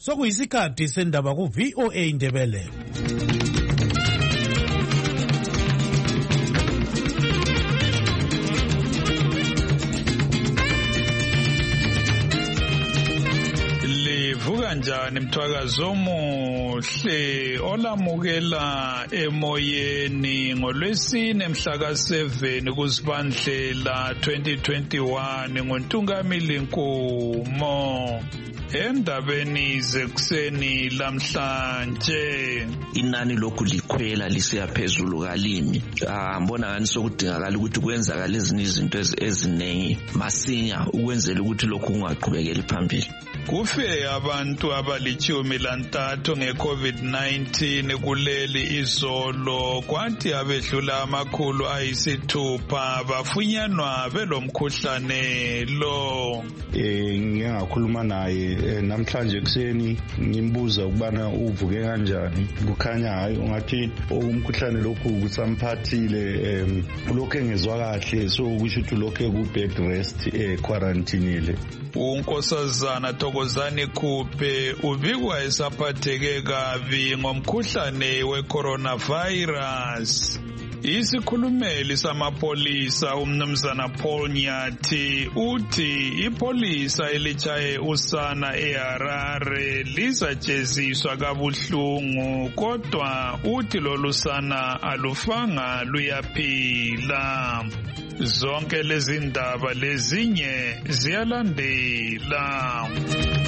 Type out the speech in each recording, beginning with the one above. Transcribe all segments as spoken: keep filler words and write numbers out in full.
sokuyisikhathi sendaba ku V O A Indebele. Livuka njani mthwakazo omuhle olamukela emoyeni ngolwesine mhla ka seven kuZibandlela twenty twenty-one ngoNtungamili Nkumo. Endabeni zekuseni lamhlanje inani lokhu likhwela lisiya phezulu kalimi. Ah mbona ngani sokudingakala ukuthi kwenzakala ezinye izinto ezinengi masinya ukwenzela ukuthi lokhu kungaqhubekeli phambili. Kufe abantu abalitshumi lantathu nge-COVID nineteen kuleli izolo, kwathi abedlula amakhulu ayisithupha bafunyanwa belomkhuhlane lo. Eh ngiyakhuluma naye namhlanje kuseni ngimbuza ukubana uvuke kanjani. Kukhanya hayi ungathi umkhuhlane lokhu kusamphathile, lokho engezwa kahle, so kusho ukuthi lokho ku bed rest eh quarantine. Unkosazana Thokozani Khuphe ubikwa esaphatheke kabi ngomkhuhlane we-coronavirus. Isikhulumeli samapolisa umnumzana Paul Nyathi uthi ipolisa elichaye usana eHarare lizajeziswa kabuhlungu, kodwa uthi lolu sana alufanga luyaphila. Zonke lezi ndaba lezinye ziyalandela.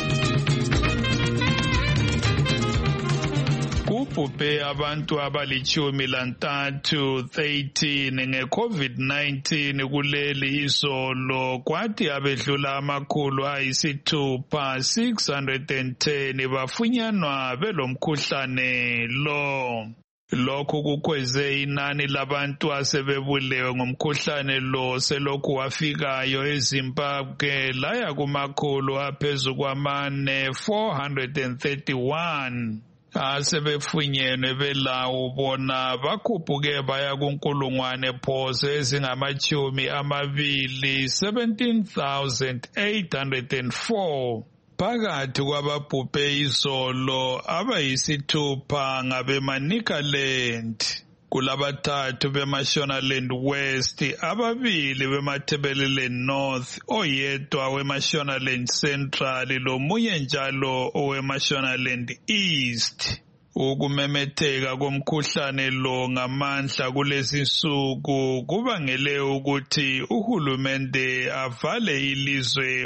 Kubhubhe abantu abalitshumi lantathu thirteen nge-COVID nineteen kuleli izolo, kwathi abedlula amakhulu ayisithupha six hundred ten bafunyanwa belomkhuhlane lo. Lokhu kukweze inani labantu asebebulewe ngomkhuhlane lo selokhu wafikayo eZimbabwe laya kumakhulu aphezu kwamane four hundred thirty-one. Asebefunyenwe belawo bona bakhuphuke baya kunkulungwane phoso ezingamachumi amabili seventeen thousand eight hundred four. Phakathi kwababhubhe izolo abayisithupha ngabemaNicaland, kulabathathu beMashonaland West, ababili beMatabeleland North, oyedwa weMashonaland Central lomunye njalo oweMashonaland East. Ukumemetheka komkhuhlane lo ngamandla kulezi nsuku kubangele ukuthi uhulumende avale ilizwe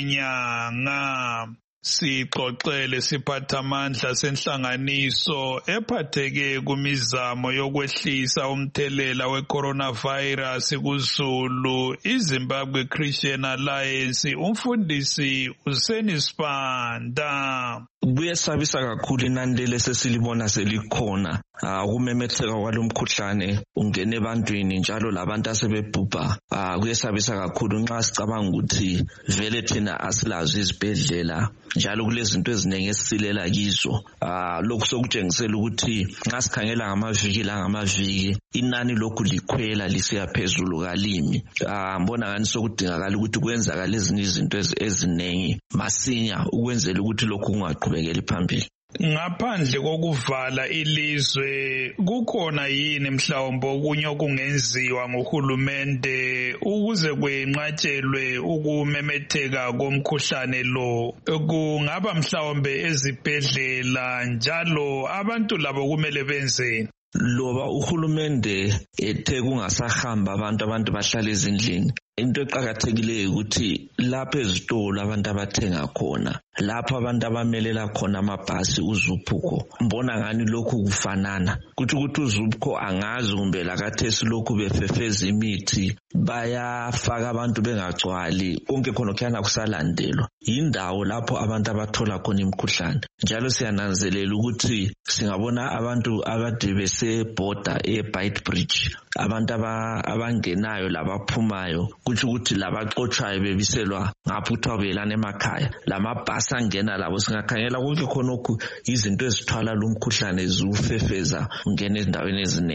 okwenyanga. Sixoxele siphathamandla senhlanganiso ephatheke kumizamo yokwehlisa umthelela we-coronavirus kuZulu, iZimbabwe Christian Alliance, umfundisi uSeni Sibanda. Kuyesabisa kakhulu inani lesesilibona selikhona ukumemetheka kwalomkhuhlane ungene ebantwini njalo labantu asebebhubha. Kuyesabisa kakhulu nxa sicabanga ukuthi vele thina asilazo izibhedlela njalo kulezinto eziningi esisilela kizo. Lokhu sokutshengisela ukuthi nxa sikhangela ngamaviki la ngamaviki inani lokhu likhwela lisiya phezulu kalimi. Mbona ngani sokudingakala ukuthi kwenzakala ezinye izinto ezinengi masinya ukwenzela ukuthi lokhu kungaqhubekeli phambili. Ngaphandle kokuvala ilizwe kukhona yini mhlawumbe okunye okungenziwa nguhulumende ukuze kwenqatshelwe ukumemetheka komkhuhlane lo? Kungaba mhlawumbe ezibhedlela njalo abantu labo kumele benzeni? Loba uhulumende ethe kungasahamba abantu abantu bahlala ezindlini, into eqhakathekileyo ukuthi lapha ezitolo abantu abathenga khona, lapha abantu abamelela khona amabhasi uZuphuko, mbona ngani lokhu kufanana. Kuthi ukuthi uZuphuko angazi kumbe lakathesi lokhu befefeza imithi bayafaka abantu bengagcwali, konke khona kuyana kusalandelwa. Yindawo lapho abantu abathola khona imikhuhlane. Njalo siyananzelela ukuthi singabona abantu abade bese border eBeitbridge, abantu abangenayo labaphumayo, kuthi ukuthi labaxotshayo bebiselwa ngapho kuthiwa belana emakhaya. Lamabhasi angena labo singakhangela konke khonokhu izinto ezithwala lo mkhuhlane ziwufefeza ungena ezindaweni eziningi.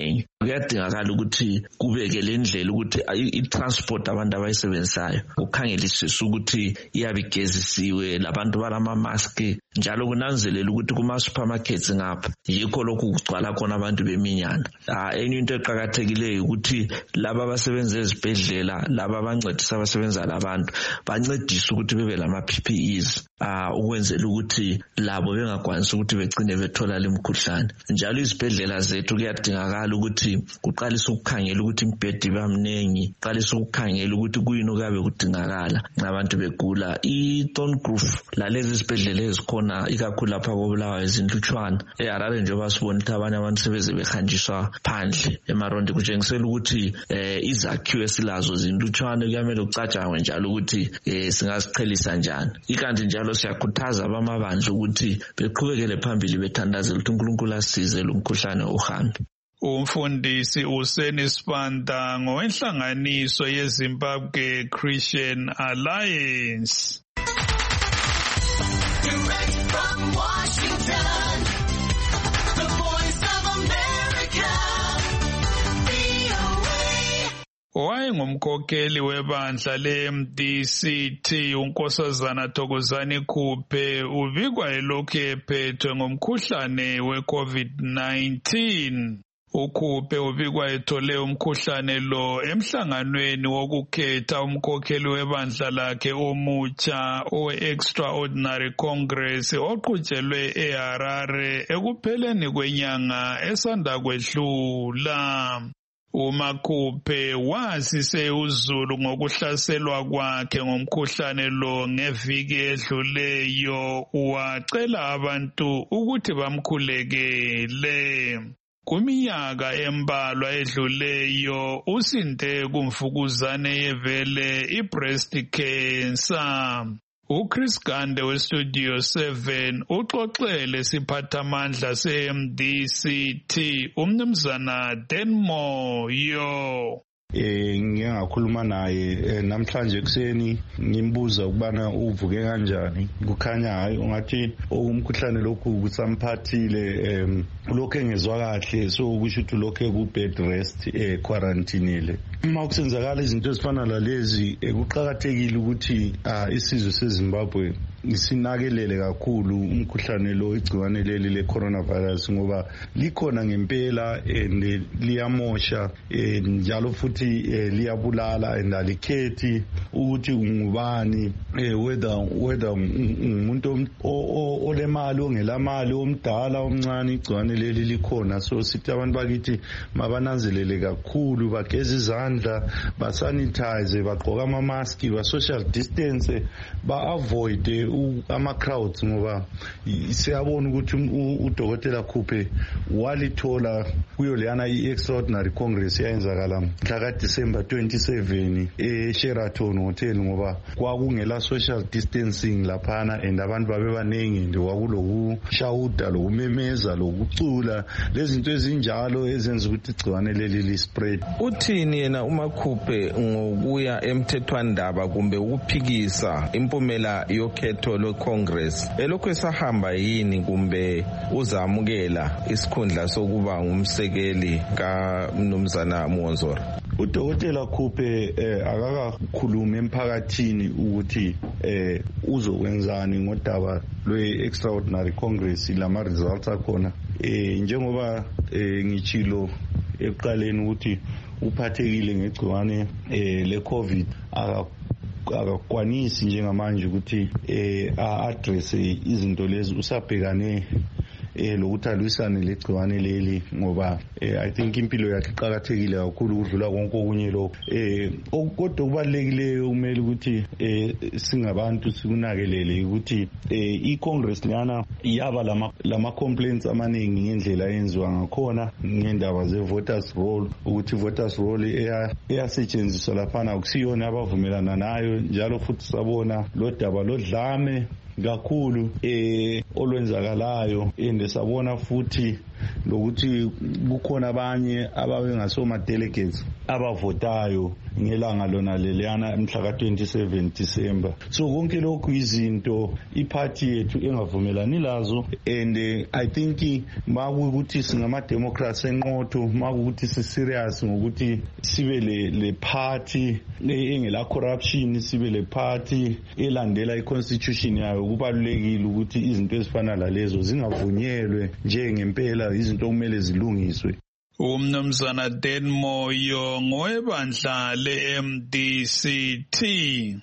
kuyadingakala ukuthi kubeke le ndlela ukuthi i-transport abantu abayisebenzisayo ukhangelisisa ukuthi iyabe igezisiwe, labantu balama-mask, njalo kunanzelela ukuthi kuma-supermarkets ngapha yikho lokhu kugcwala khona abantu beminyana. Enye into eqakathekileyo ukuthi laba abasebenza ezibhedlela, laba abancedisa abasebenza labantu bancedise ukuthi bebe lama-P P Es ukwenzela ukuthi labo bengakwanisi ukuthi begcine bethola lemkhuhlane. Njalo izibhedlela zethu kuyadingakala ukuthi kuqalise ukukhangela ukuthi imibhedi bamnengi, kuqalise ukukhangela ukuthi kuyini okuyabe kudingakala abantu begula. I-Thorncliffe lalezi izibhedlela ezikhona ikakhulu lapha koBulawayo ezinhlutshwana, eHarare njengoba sibona ukuthi abanye abantu sebeze behanjiswa phandle emarondi, kutshengisela ukuthi izakhiwo esilazo zinhlutshwana, kuyamele kucatshangwe njalo ukuthi singazichelisa njani. Ikanti njalo siyakhuthaza abamabandla ukuthi beqhubekele phambili bethandazela ukuthi uNkulunkulu asize lo mkhuhlane uhambe. Umfundisi uSeni Sibanda ngowenhlanganiso yeZimbabwe Christian Alliance. Direct from Washington, the Voice of America, V O A. Wayengumkhokheli webandla le-M D C T uNkosazana Thokozani Khuphe ubikwa elokhu ephethwe ngomkhuhlane we-COVID nineteen. uKhuphe ubikwa ethole umkhuhlane lo emhlanganweni wokukhetha umkhokheli webandla lakhe omutsha owe-Extraordinary Congress oqhutshelwe eHarare ekupheleni kwenyanga esanda kwedlula. uMakhuphe wazise uZulu ngokuhlaselwa kwakhe ngomkhuhlane lo ngeviki edluleyo, wacela abantu ukuthi bamkhulekele. Kuminyaka embalwa edluleyo usinde kumfukuzane yevele i-breast cancer. uChris Gande weStudio seven uxoxele siphathamandla se-M D C T umnumzana Denmoyo. Eh ngiyakhuluma naye namhlanje kuseni ngimbuza ukubana uvuke kanjani. Kukhanya hayi ungathi umkhuhlane lokhu kusamphathile, lokho engezwa kahle, so kusho ukuthi lokho ku bed rest eh quarantine. Uma kusenzakala izinto ezifana lalezi kuqhakathekile ukuthi isizwe seZimbabwe isinakelele kakhulu umkhuhlane lo, igciwane leli le coronavirus, ngoba likhona ngempela and liyamosha njalo futhi liyabulala and alikhethi ukuthi ungubani, whether whether umuntu olemali ongelamali, omdala omncane, igciwane leli likhona. So sithi abantu bakithi mabananzelele kakhulu, bageze izandla, basanitize, bagqoka ama mask, ba social distance, ba avoid ama crowds, ngoba siyabona ukuthi uDokotela Khuphe walithola kuyo leyana i-Extraordinary Congress yayenzakala mhla December twenty-seven eSheraton Hotel, ngoba kwakungela social distancing laphana and abantu babebaningi nje, kwakulokushawuda lokumemeza lokucula, lezi zinto ezinjalo ezenza ukuthi igciwane leli li spread. Uthini yena uMakhuphe ngokuya emthethwandaba kumbe ukuphikisa impumela yokhetho lo Congress? Elokhu esahamba yini kumbe uzamukela isikhundla sokuba ngumsekeli kaMnumzana Muhonzora? uDokotela Khuphe eh, akakakhuluma emphakathini ukuthi eh, uzokwenzani ngodaba lwe-Extraordinary Congress lama results akhona. Eh, njengoba eh, ngichilo ekuqaleni ukuthi uphathekile ngegciwane eh, le-COVID, akakwanisi njengamanje ukuthi eh, a-address izinto lezi, usabhekane eh lokuthi alwisane legciwane leli, ngoba eh, I think impilo yakhe iqhakathekile kakhulu ukudlula konke okunye lo. Eh kodwa kubalekile umele ukuthi eh singabantu sikunakelele ukuthi eh iCongress lana yaba lama lama complaints amaningi ngendlela yenziwa ngakhona ngendaba ze voters roll, ukuthi voters roll eyasetshenziswa laphana akusiyona abavumelana nayo, njalo futhi sabona lo daba lodlame kakhulu eh olwenzakalayo, ende sabona futhi lokuthi kukhona abanye ababengasoma delegates abavotayo ngelanga lona leliyana mhla ka twenty-seven December. So konke lokhu izinto iparty yethu engavumelani lazo, and uh, I think makukuthi singama democrats enqotho, makukuthi si serious ngokuthi sibe le le party engela corruption, sibe le party elandela i-constitution yayo, kubalulekile ukuthi izinto ezifana lalezo zingavunyelwe njengempela, izinto kumele zilungiswe. Umnumzana Dan Moyo ngowebandla le-M D C T.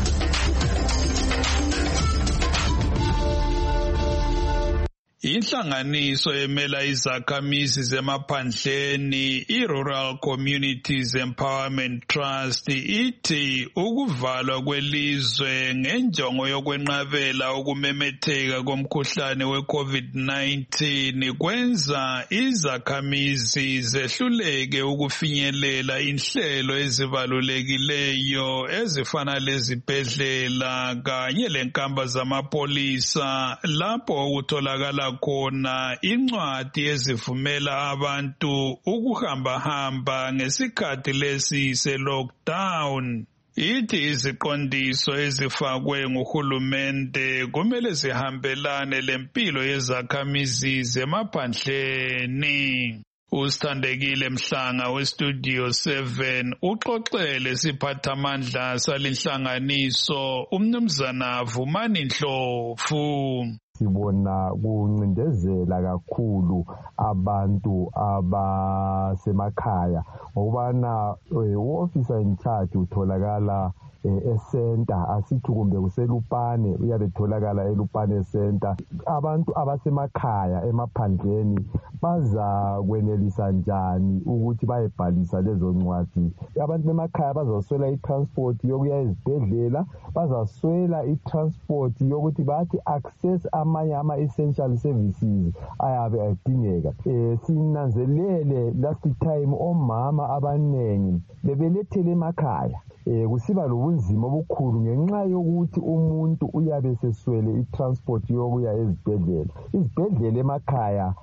Inhlanganiso emela izakhamizi zemaphandleni i-Rural Communities Empowerment Trust ithi ukuvalwa kwelizwe ngenjongo yokwenqabela ukumemetheka komkhuhlane we-COVID nineteen kwenza izakhamizi zehluleke ukufinyelela inhlelo ezibalulekileyo ezifana lezibhedlela kanye lenkamba zamapolisa lapho ukutholakala khona incwadi ezivumela abantu ukuhamba-hamba ngesikhathi lesi se-lockdown. Ithi iziqondiso ezifakwe nguhulumende kumele zihambelane lempilo yezakhamizi zemaphandleni. Usithandekile Mhlanga westudio seven uxoxele siphathamandla salinhlanganiso umnumzana Vumani Ndlovu. Sibona kuncindezela kakhulu abantu abasemakhaya ngokubana u-officer in charge utholakala e-center, asithi kumbe kuselupane uyabe tholakala elupane center. Abantu abasemakhaya emaphandleni baza kwenelisa njani ukuthi bayebhalisa lezo ncwadi? Abantu bemakhaya bazaswela i-transport yokuya ezibhedlela, bazaswela i-transport yokuthi bathi access amanye ama-essential services ayabe adingeka. Eh, sinanzelele last time omama abanengi bebelethele emakhaya. Eh, kusiba lobunzima obukhulu ngenxa yokuthi umuntu uyabe seswele i-transport yokuya ezibhedlela. Izibhedlela emakhaya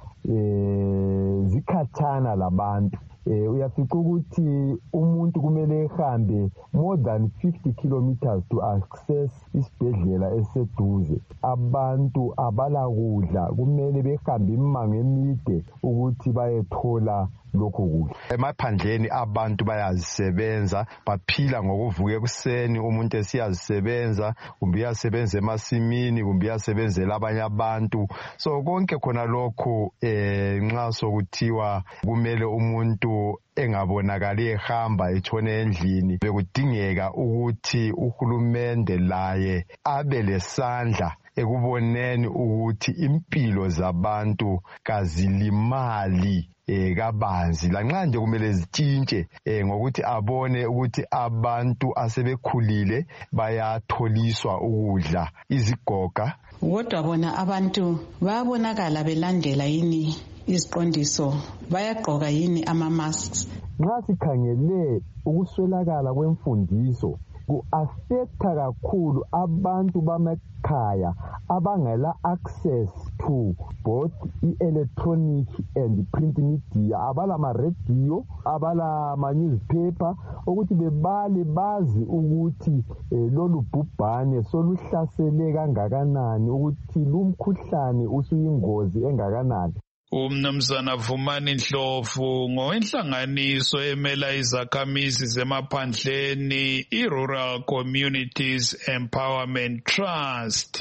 eh zikhathana labantu. Eh, uyafica ukuthi umuntu kumele ehambe more than fifty kilometers to access isibhedlela eseduze. Abantu abala kudla, kumele behambe imango emide ukuthi bayethola lokho kudla. Emaphandleni abantu bayazisebenza, baphila ngokuvuka ekuseni, umuntu esiyazisebenza, kumbe uyasebenza emasimini, kumbe uyasebenzela abanye abantu. So konke khona lokho eh nxa sokuthiwa kumele umuntu engabonakali ehamba etshone endlini, bekudingeka ukuthi uhulumende laye abe lesandla ekuboneni ukuthi impilo zabantu kazilimali eh kabanzi. Lanxa nje kumele zitshintshe eh ngokuthi abone ukuthi abantu asebekhulile bayatholiswa ukudla, izigoga. Kodwa bona abantu bayabonakala belandela yini iziqondiso, bayagqoka yini ama-masks? Nxa sikhangele ukuswelakala kwemfundiso ku-affecta kakhulu abantu bamakhaya abangela access to both i-electronic and print media, abala ma-radio, abala ma-newspaper, ukuthi bebale bazi ukuthi eh, lolu bhubhane soluhlasele kangakanani, ukuthi lumkhuhlane usuyingozi engakanani. Umnumzana Vumani Ndlovu ngowenhlanganiso emela izakhamizi zemaphandleni i-Rural Communities Empowerment Trust.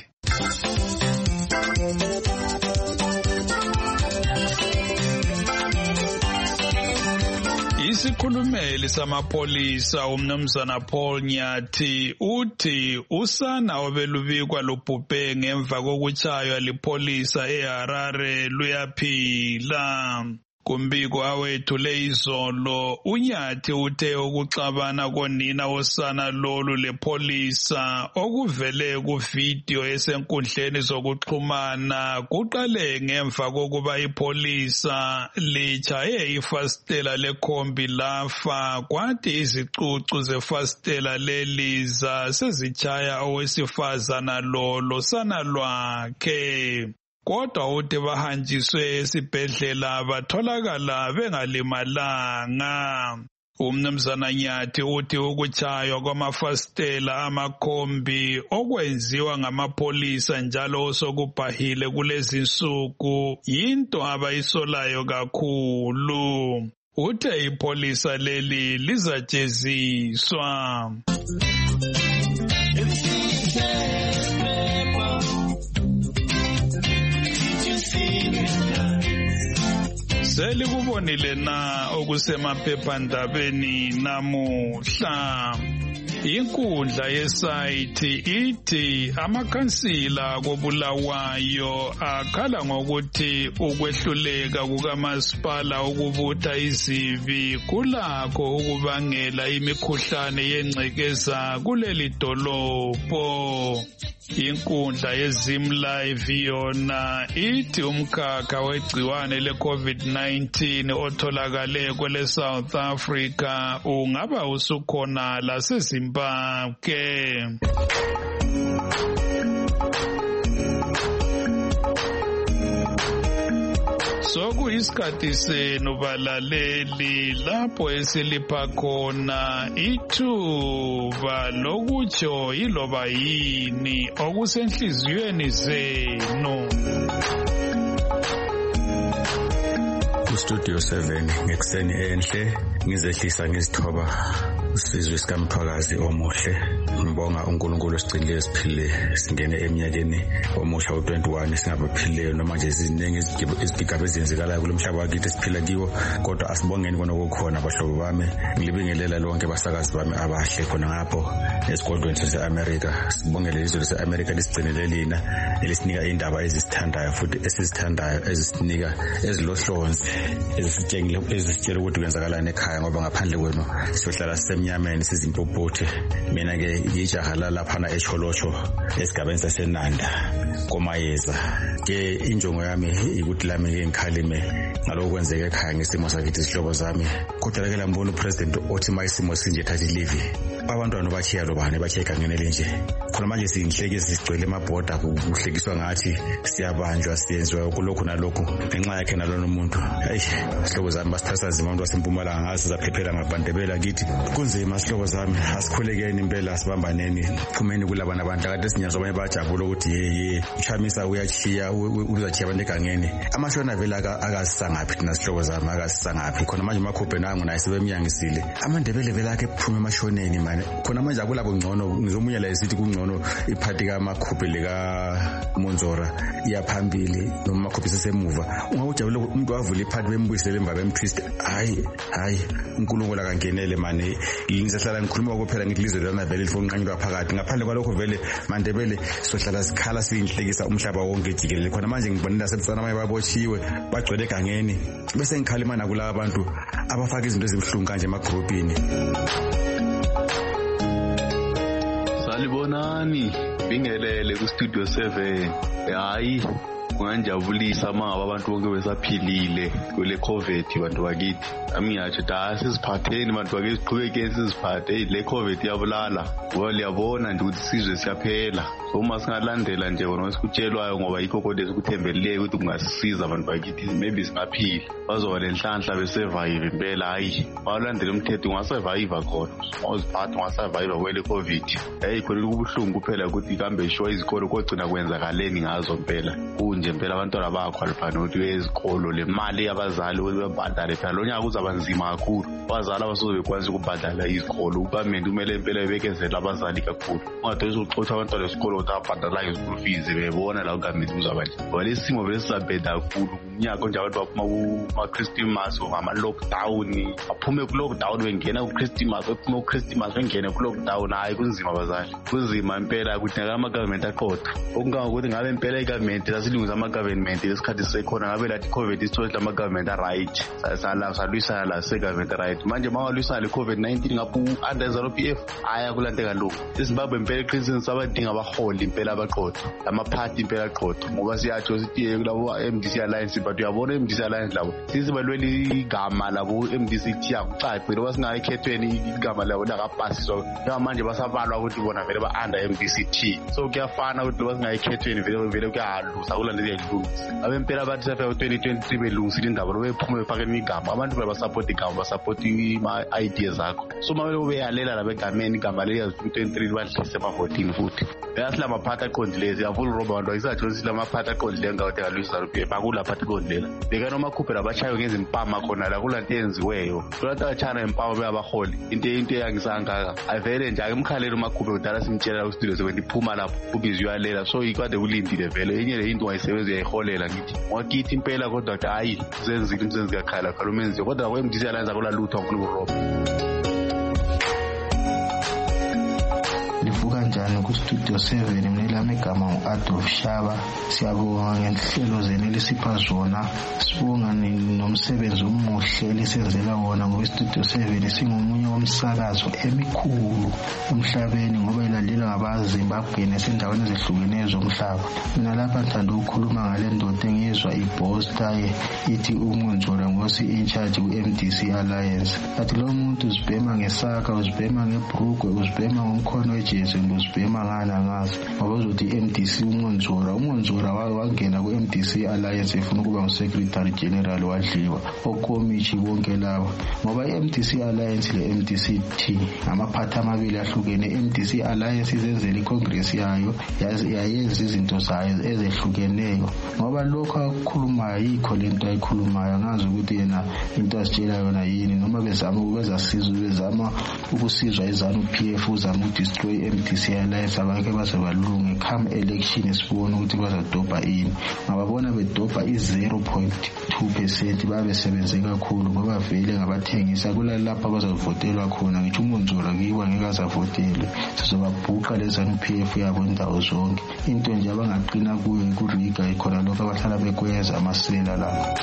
Isikhulumeli samapolisa umnumzana Paul Nyathi uthi usana obelubikwa lubhubhe ngemva kokutshaywa lipolisa eHarare luyaphila. Kumbiko awethule izolo, uNyathi uthe ukuxabana konina wosana lolu lepolisa okuvele kuvideo esenkundleni zokuxhumana kuqale ngemva kokuba ipolisa litshaye ifastela lekhombi lafa, kwathi izicucu zefastela leliza sezitshaya owesifazana lo losana lwakhe. kodwa uthi bahanjiswe esibhedlela batholakala bengalimalanga. Umnumzana Nyathi uthi ukutshaywa kwamafasitela amakhombi okwenziwa ngamapolisa njalo sokubhahile kulezi nsuku yinto abayisolayo kakhulu. Uthe ipolisa leli lizajeziswa. Selikubonile na okusemaphephandabeni namuhla. Inkundla yesayithi ithi amakhansila koBulawayo akhala ngokuthi ukwehluleka kukamasipala ukubutha izibi kulakho ukubangela imikhuhlane yengcekeza kuleli dolobho. Inkundla yeZimlive yona ithi umkhakha wegciwane le-COVID nineteen otholakale kwele South Africa ungaba usukhona laseZimbabwe. Sokuyisikhathi senu balaleli lapho esilipha khona ithuba lokutsho iloba yini okusenhliziyweni zenu. Studio seven ngekuseni enhle ngizehlisa ngizithoba usizwe sikamthwakazi omuhle. Ngibonga uNkulunkulu osigcinile siphile singene eminyakeni omusha u twenty-one singabaphilileyo noma nje iziningi izigigaba ezenzekalayo kulomhlaba wakithi siphila kiwo, kodwa asibongeni kona okukhona abahlobo bami. Ngilibingelela lonke basakazi bami abahle khona ngapho esigodlweni sase-America. Sibongele izwe lase-America lisigcinele lina elisinika indaba ezisithandayo futhi esizithandayo ezisinika ezilohlonzi ezisitshengile ezisitshela ukuthi kwenzakalani ekhaya, ngoba ngaphandle kwenu siyohlala sisemnyameni sizimpopothe. Mina ke ngijaha laphana eCholocho esigabeni saseNanda komayeza. Ke injongo yami ikuthi lami ke ngikhalime ngalokho kwenzeka ekhaya ngesimo sakithi isihlobo zami. Kodwa ke lambona upresident othi mayisimo sinje thatha leave. Abantwana bachiya lobane bachiya egangeni nje. Khona manje singihleke sigcwele emabhoda kuhlekiswa ngathi siyabanjwa siyenzwa kulokho nalokho ngenxa yakhe nalona umuntu. Hayi sihlobo zami basithatha zima abantu baseMpumalanga ngazi zaphephela ngabandebela kithi. Kunzima sihlobo zami, asikhulekeni impela asibambaneni. Phumeni kulabana abantu kade sinyazwa abanye bajabula ukuthi yeye uchamisa uyachiya uzachiya abantu egangeni. Amashona vela akasisangaphi thina sihlobo zami akasisangaphi. Khona manje makhophe nangu naye sebemnyangisile. Amandebele vela ke phuma emashoneni manje. Khona manje akulabo ngcono ngizomunya la isithi kungcono iphathi kaMakhuphe lika Monzora iyaphambili noma Makhuphe sesemuva. Ungawujabula umuntu wavula iphathi bembuyisele emva bemtwist. Hayi hayi uNkulunkulu akangenele manje. Ngisahlala ngikhuluma ukuphela ngilizwe lana vele lifuna unqanyelwa phakathi. Ngaphandle kwalokho vele Mandebele sohlala sikhala siyinhlekisa umhlaba wonke jikelele. Khona manje ngibonela sebusana maye babotshiwe bagcwele egangeni. Bese ngikhalima nakulabo abantu abafaka izinto ezimhlungu kanje emagrupini. Salibonani bingelele ku Studio seven. Hayi kungajabulisa mangaba abantu bonke besaphilile kule COVID bantu bakithi. Amingathi da siziphatheni bantu bakithi siqhubekeni siziphathe le COVID yabulala. Ngoba liyabona nje ukuthi sizwe siyaphela. So uma singalandela nje wona esikutshelwayo ngoba yikho kodwa esikuthembelileyo ukuthi kungasisiza abantu bakithi maybe singaphila. Bazoba lenhlanhla besurvive impela hayi. Balandela umthetho ungasurvive khona. Awuziphatha ungasurvive kwele COVID. Hey khona kubuhlungu kuphela ukuthi kambe sho izikolo kogcina kwenzakaleni ngazo impela. Kunje impela abantwana bayaqualify ukuthi ezikolo le mali yabazali ukuthi babhadale phela lo nyaka uzaba nzima kakhulu. Abazali abasoze bekwazi ukubhadala izikolo. Ugamende kumele impela bekezela abazali kakhulu. Ungadosa uxotha abantwana esikolo ukuthi abhadala izikolo fees bebona la ugamende uzaba nje. Ngoba lesimo besisabheda kakhulu umnyaka nje abantu baphuma kuma Christmas ngama lockdown aphume ku lockdown bengena ku Christmas baphuma ku Christmas bengena ku lockdown. Hayi kunzima abazali kunzima impela ukuthi ngama government aqotha okunganga ukuthi ngabe impela igovernment lasilunguza ama government lesikhathi sekhona ngabe lathi COVID isithola ama government right sala salwisana la se government right manje mawalwisana le COVID nineteen ngaphu under zero P F aya kulanteka lo eZimbabwe impela iqiniso sabadinga abaholi abaholi impela abaqotho amaphathi impela qotho ngoba siyatsho sithi kulabo M D C Alliance but uyabona M D C Alliance labo sizibalwela igama labo M D C T akucace ngoba singayikhethweni igama labo lakapasiswa manje basabalwa ukuthi bona vele ba under M D C T so kuyafana ukuthi loba singayikhethweni vele vele kuyalusa kulandela izilungisa abempela bathi sefa twenty twenty-three belungisile indaba lo bephuma befake imigama abantu baba support igama ba support ima ideas zakho so manje ubeyalela labegameni igama leya twenty-three badlise emavotini futhi bayasila maphatha aqondilezi yavula roba abantu ayisatho sila maphatha aqondile ngawuthi kalwisa ruphe bakula phatha aqondilela beka noma khuphe abachayo ngenza impama khona la kulanto yenziweyo kulata chana impama beyabaholi into into yangisanga avele nje akemkhalelo makhuphe udala simtshela ku studio sebenza iphuma lapho ubizwe yalela so ikwade ulindile vele enye le into wayisebenza yayiholela ngithi wakithi impela kodwa ukuthi hayi zenzile imsebenzi yakhala khalo menzi kodwa kwa M D C Alliance akula lutho ngikulu roba livuka njani ku studio seven mnelami igama uAdolf Shaba siyabonga ngenhlelo zenu lesipha zona sibonga nomsebenzi omuhle lesenzela wona ngoba studio seven singomunye womsakazo emikhulu emhlabeni ngoba ilandela ngabaZimbabwe nesendaweni ezehlukeneyo zomhlaba mina lapha ngithanda ukukhuluma ngale ndoda engizwa iposta ithi uMunzola ngosi in charge ku M D C Alliance athi lo muntu uzibhema ngesaka uzibhema ngebrugwe uzibhema ngomkhono wejesu uzibhema ngana ngazi ngoba uzothi M D C uMunzola uMunzola wangena ku M D C Alliance efuna ukuba uSecretary General wadliwa okomichi bonke labo ngoba i-M D C Alliance le M D C T amaphatha amabili ahlukene M D C Alliance izenzela iCongress yayo yayenza izinto zayo ezehlukeneyo ngoba lokho akukhulumayo yikho lento ayikhulumayo ngazi ukuthi yena into asitshela yona yini noma bezama ukwenza sizwe bezama ukusizwa izanu P F uzama ukudestroy M D C Alliance abake basebalunge come election sibona ukuthi bazadobha ini ngababona bedobha i zero point two percent babe sebenze kakhulu ngoba vele ngabathengisa kula lapha bazavotelwa khona ngithi uMunzola kiwa ngeke azavotelwe sizobabhuqa lezanu P F yabo indawo zonke into nje abangaqina kuyo kuriga ikhona lokho abahlala bekwenza amasela lapha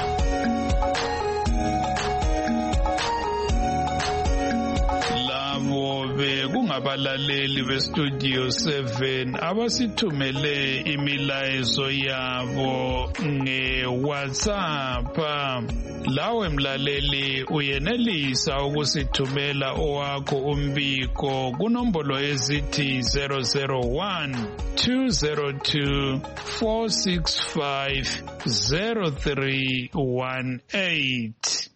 kungabalaleli bestudio seven abasithumele imilayezo yabo nge-WhatsApp lawe mlaleli uyenelisa ukusithumela owakho umbiko kunombolo ezithi zero zero one two zero two four six five zero three one eight.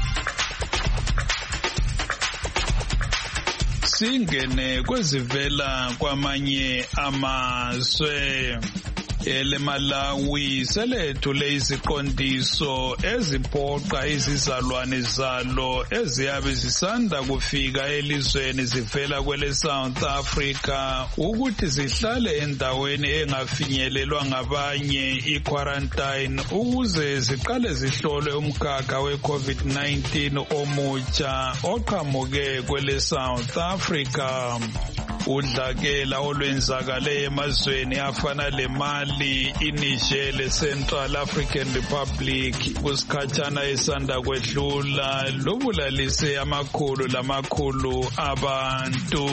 Singene kwezivela kwamanye amazwe ele Malawi selethule iziqondiso eziphoqa izizalwane zalo eziyabe zisanda kufika elizweni zivela kwele South Africa ukuthi zihlale endaweni engafinyelelwa ngabanye i-quarantine ukuze ziqale zihlolwe umkhakha we-COVID nineteen omutsha oqhamuke kwele South Africa. Udlakela olwenzakale emazweni afana le Mali, iNiger, Central African Republic kusikhathana esanda kwedlula lubulalise amakhulu lamakhulu abantu.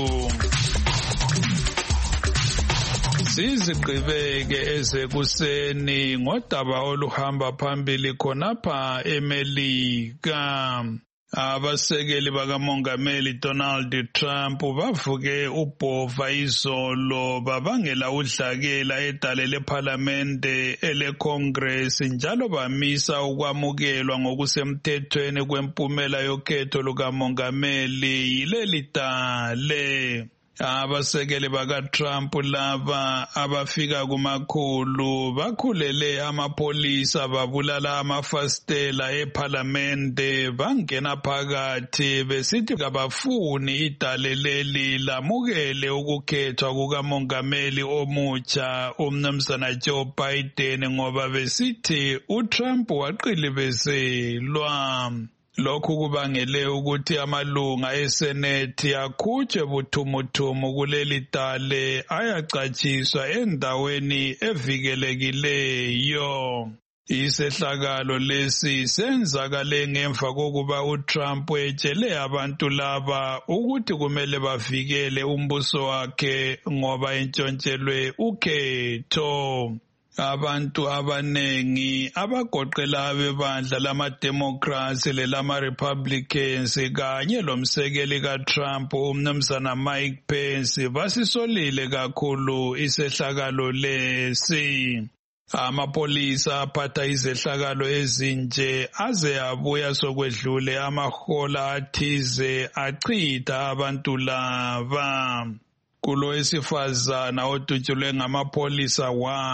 Sizigqibeke ezekuseni ngodaba oluhamba phambili khonapha eMelika. Abasekeli bakamongameli Donald Trump bavuke ubhova izolo babangela udlakela edale leParlamente eleCongress njalo bamisa ukwamukelwa ngokusemthethweni kwempumela yokhetho lukamongameli yileli dale. Abasekeli baka-Trump laba abafika kumakhulu bakhulele amapolisa babulala amafastela eParlamente bangena phakathi besithi kabafuni idale leli lamukele ukukhethwa kukamongameli omutsha umnumzana Joe Biden ngoba besithi uTrump waqilibezelwa. Lokhu kubangele ukuthi amalunga eSenate akhutshwe buthumuthumu kuleli dale ayacatshiswa endaweni evikelekileyo. Isehlakalo lesi senzakale ngemva kokuba uTrump etshele abantu laba ukuthi kumele bavikele umbuso wakhe ngoba entshontshelwe ukhetho. Abantu abanengi abagoqela abebandla lama-Democrats lelama-Republicans kanye lomsekeli kaTrump umnumzana Mike Pence basisolile kakhulu isehlakalo lesi. Amapolisa aphatha izehlakalo ezinje aze abuya sokwedlule amahola athize achitha abantu laba. Kulo wesifazana odutshulwe ngamapolisa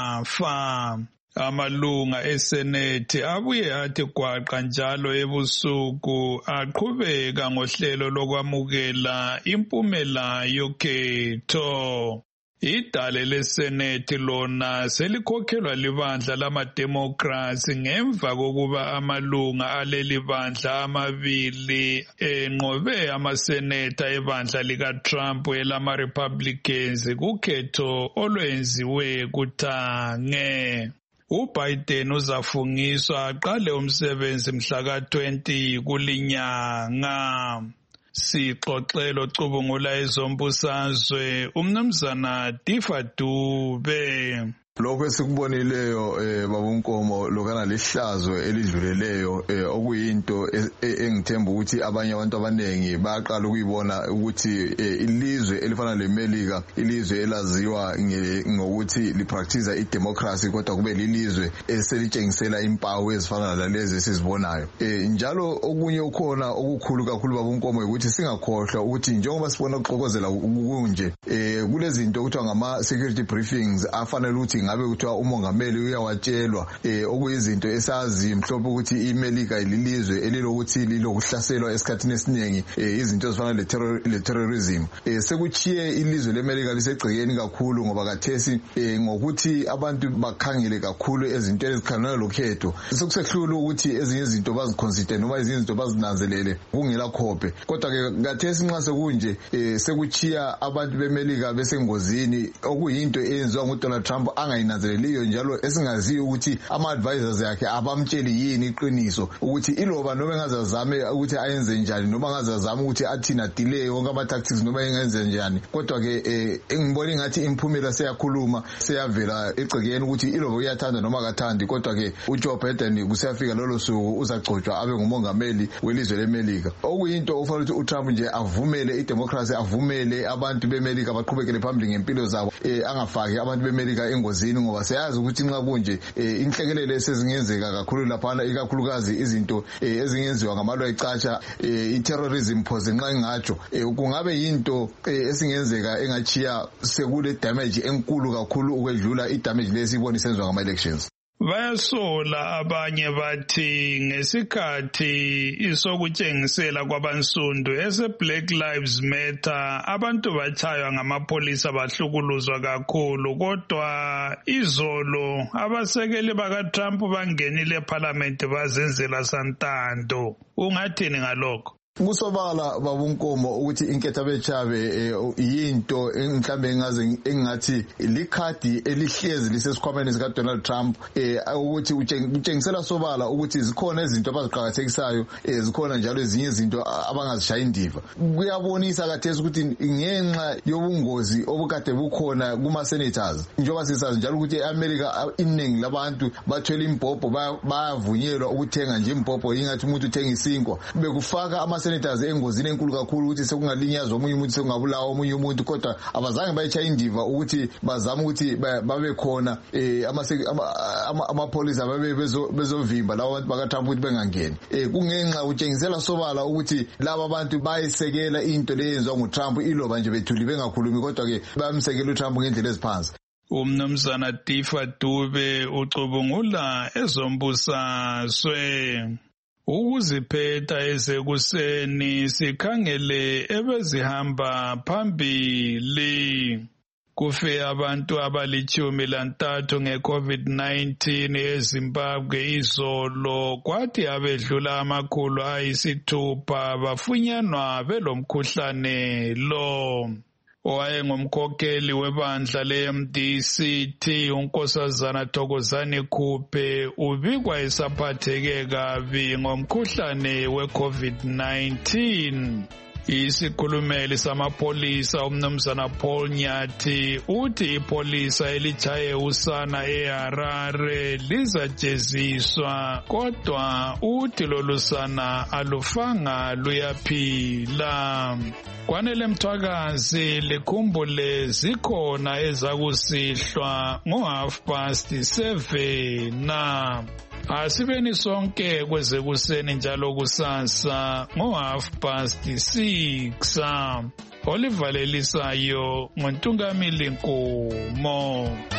wafa. Amalunga eSenethi abuye athi gwaqa njalo ebusuku aqhubeka ngohlelo lokwamukela impumela yokhetho. Idale leSenethi lona selikhokhelwa libandla lama-Democrats ngemva kokuba amalunga aleli bandla amabili enqobe amaseneta ebandla likaTrump elama-Republicans kukhetho olwenziwe kuthange. UBiden uzafungiswa aqale umsebenzi mhla ka twenty kulinyanga. Sixoxelo cubungula ezombusazwe umnumzana Tifa Dube. Lokho esikubonileyo eh babunkomo lokana lihlazo elidluleleyo eh okuyinto engithemba ukuthi abanye abantu abanengi baqala ukuyibona ukuthi ilizwe elifana leMelika ilizwe elaziwa ngokuthi lipractice idemocracy kodwa kube lilizwe eselitshengisela impawu ezifana nalezi esizibonayo. Eh njalo okunye ukhona okukhulu kakhulu babunkomo ukuthi singakhohlwa ukuthi njengoba sibona ukuxokozela kunje eh kulezinto okuthiwa ngama security briefings afanele ukuthi ngabe kuthiwa umongameli uyawatshelwa eh okuyizinto esazi mhlophe ukuthi iMelika ililizwe elilokuthi lilokuhlaselwa esikhathini esiningi eh izinto ezifana le terrorism eh sekuchiye ilizwe leMelika lisegcekeni kakhulu ngoba kathesi eh ngokuthi abantu bakhangele kakhulu ezinto ezikhanyayo lokhetho sekusehlula ukuthi ezinye izinto baziconsider noma ezinye izinto bazinanzelele kungela khophe kodwa ke kathesi nxa sekunje eh sekuchiya abantu beMelika besengozini okuyinto eyenziwa nguDonald Trump anga inanzeleliyo njalo esingaziyo ukuthi ama-advisors yakhe abamtsheli yini iqiniso ukuthi iloba noma engazazame ukuthi ayenze njani noma engazazame ukuthi athina delay yonke ama-tactics noma engenze njani kodwa ke engibona ngathi imphumela seyakhuluma seyavela egcekeni ukuthi iloba uyathanda noma akathandi kodwa ke uJoe Biden kusiyafika lolo suku uzagcotshwa abe ngumongameli welizwe leMelika. Okuyinto ufanele ukuthi uTrump nje avumele idemocracy avumele abantu beMelika baqhubekele phambili ngempilo zabo angafaki abantu beMelika engozini ngoba siyazi ukuthi nxa kunje inhlekelele esezingenzeka kakhulu lapha ikakhulukazi izinto ezingenziwa ngamalwa ecatsha iterrorism pose nxa ingatsho kungabe yinto esingenzeka engachiya sekule damage enkulu kakhulu ukwedlula idamage lesibona isenzwa ngama elections. Bayasola abanye bathi ngesikhathi isokutshengisela kwabansundu ese Black Lives Matter abantu batshaywa ngamapolisa bahlukuluzwa kakhulu kodwa izolo abasekeli bakaTrump bangenile eParliament bazenzela santando. Ungathini ngalokho? Kusobala babunkomo ukuthi inketho bechabe yinto mhlambe engaze engathi likhadi elihlezi lisesikhwameni sika Donald Trump ukuthi utshengisela sobala ukuthi zikhona izinto abaziqhakathekisayo zikhona njalo ezinye izinto abangazishaya indiva. Kuyabonisa kathesi ukuthi ngenxa yobungozi obukade bukhona kuma senators njengoba sisazi njalo ukuthi eAmerica iningi labantu bathwele impopho bayavunyelwa ukuthenga nje impopho ingathi umuntu uthenga isinkwa bekufaka ama senators engozini enkulu kakhulu ukuthi sekungalinyazwa omunye umuntu sekungabulawa omunye umuntu kodwa abazange bayitsha indiva ukuthi bazama ukuthi babe khona ama amapolisa babe bezovimba labo bantu bakaTrump ukuthi bengangeni kungenxa utshengisela sobala ukuthi laba abantu bayisekela into leyenziwa nguTrump iloba nje bethuli bengakhulumi kodwa ke bayamsekela uTrump ngendlela eziphansi. Umnumzana Tifa Dube ucubungula ezombusazwe. Ukuziphetha esekuseni sikhangele ebezihamba phambili. Kufe abantu abalitshumi lantathu nge-COVID nineteen eZimbabwe izolo kwathi abedlula amakhulu ayisithupha bafunyanwa belomkhuhlane lo. owayengumkhokheli webandla le-M D C T unkosazana Thokozani Khuphe ubikwa esaphatheke kabi ngomkhuhlane we-COVID nineteen. Isikhulumeli samapolisa umnumzana Paul Nyathi uthi ipolisa elichaye usana eHarare lizajeziswa kodwa uthi lolu sana alufanga luyaphila. Kwanele Mthwakazi likhumbule zikhona ezakusihlwa ngo half past seven na asibeni sonke kwezekuseni njalo kusasa ngo half past six. Oliver Lelisayo, Ntungamili Nkomo.